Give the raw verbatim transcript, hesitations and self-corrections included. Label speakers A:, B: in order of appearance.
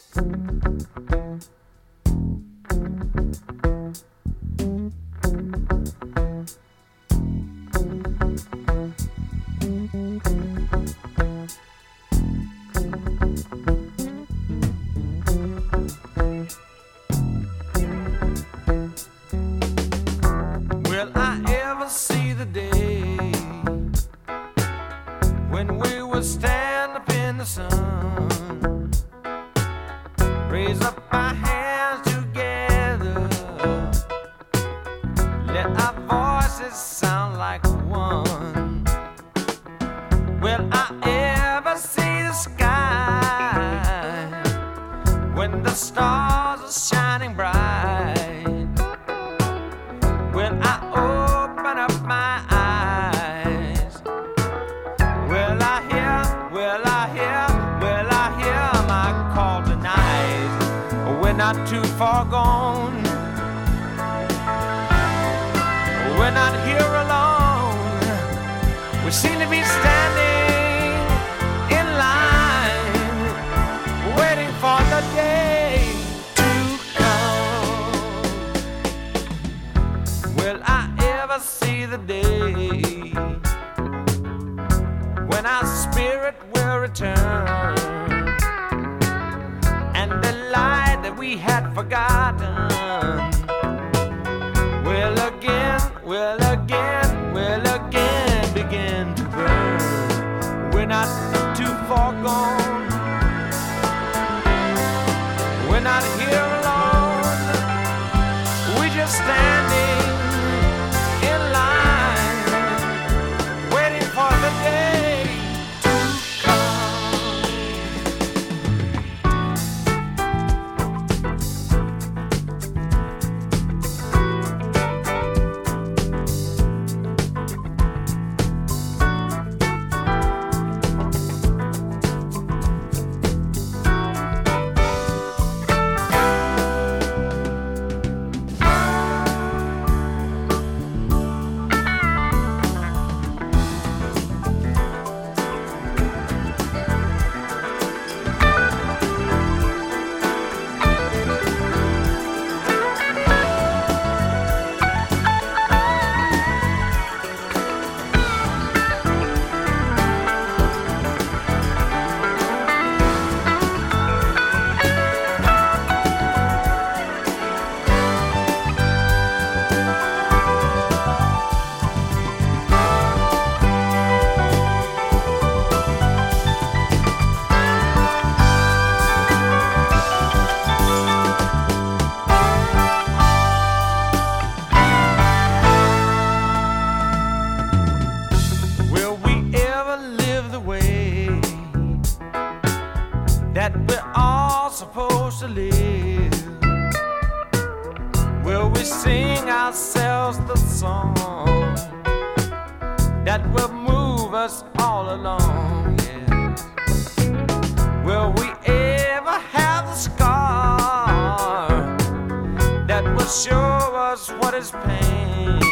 A: Will I ever see the day when we would stand up in the sun, raise up our hands together, let our voices sound like one? Will I ever see the sky when the stars are shining bright? Will I open up my eyes? Will I hear, will I hear, will I hear my call tonight? We're not too far gone. We're not here alone. We seem to be standing in line, waiting for the day to come. Will I ever see the day when our spirit will return, and the light that we had forgotten will again, will again, will again begin to burn? We're not too far gone. We're not here alone. We're just standing in line, waiting for the day to that we're all supposed to live? Will we sing ourselves the song that will move us all along? Yes. Will we ever have the scar that will show us what is pain?